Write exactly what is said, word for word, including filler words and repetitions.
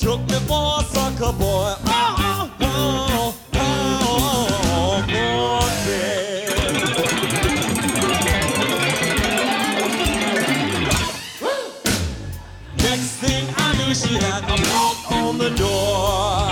took me for a sucker boy. Oh, oh, oh, oh, boy, next thing I knew, she had a knock on the door.